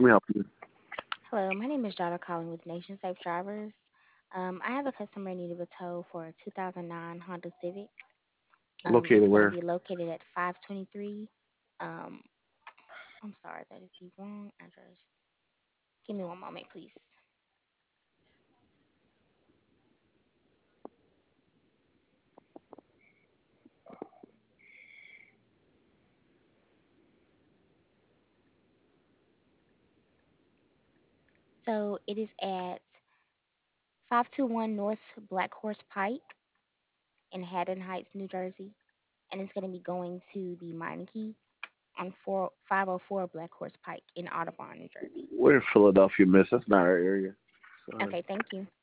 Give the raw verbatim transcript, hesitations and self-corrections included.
Let me help you. Hello, my name is Jada calling with Nation Safe Drivers. Um, I have a customer needing a tow for a two thousand nine Honda Civic. Um, Located it's going to where? be located at five twenty-three. Um, I'm sorry, that is the wrong address. Give me one moment, please. So it is at five twenty-one North Black Horse Pike in Haddon Heights, New Jersey. And it's going to be going to the Meineke on four, five oh four Black Horse Pike in Audubon, New Jersey. We're in Philadelphia, miss. That's not our area. Sorry. Okay, thank you.